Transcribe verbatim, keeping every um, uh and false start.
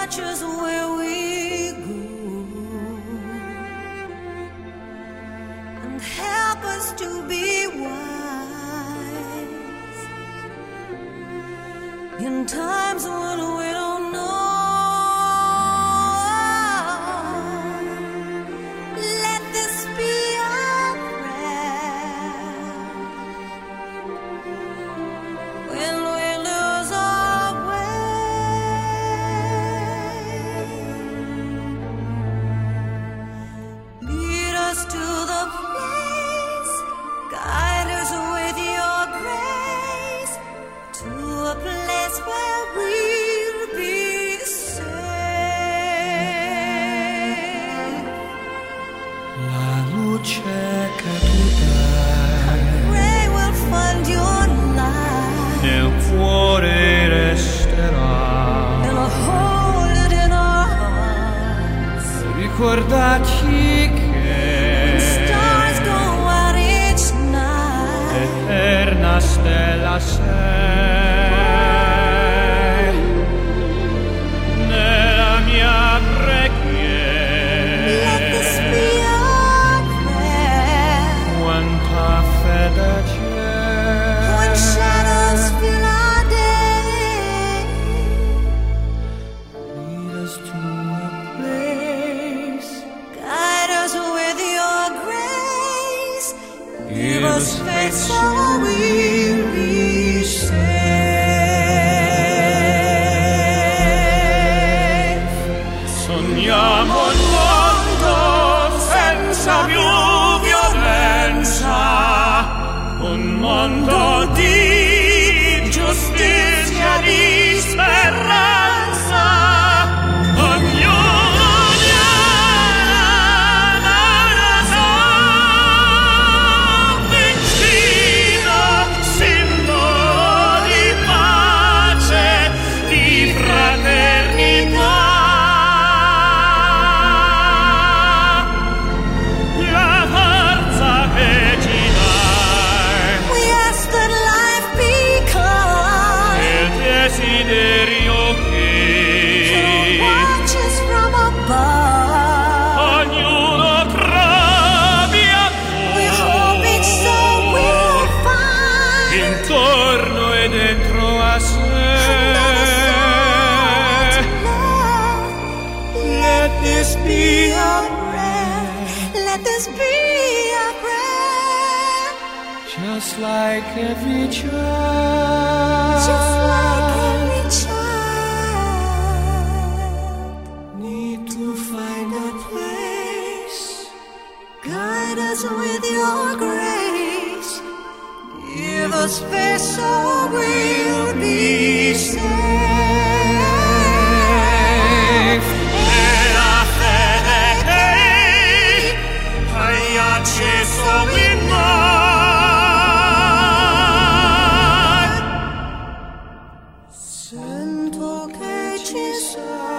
watches where we go and help us to be wise in times when we don't know. Let this be our prayer when we lose our way. Lead us to the place, guide us with your grace to a place where we'll be safe. La luce che tu dai Pray we'll find your light nel cuore resterà. and I'll hold it in our hearts. Ricordaci che Stars go out each night. eterna stella sei nella mia preghiera. Let this be our prayer Quanta fede when c'è shadows fill our day. lead us to a place, Guide us with your grace. Give give us us faith faith so we'll be safe. sogniamo un mondo senza più violenza, un mondo di giustizia, di speranza. Ognuno diana una vicino, simbolo di pace, di fraternità. La forza che ci dai, We ask that life be kind. il desiderio che Watches from above. ognuno trovi a We hope it's so we'll find. intorno e dentro a sé. Let this be our prayer. Let this be our prayer. Just like every child, Just like every child. need to find a place, Guide us with your grace. Give us space so we'll be safe. nella fede che hai acceso in noi. Sento che ci sei.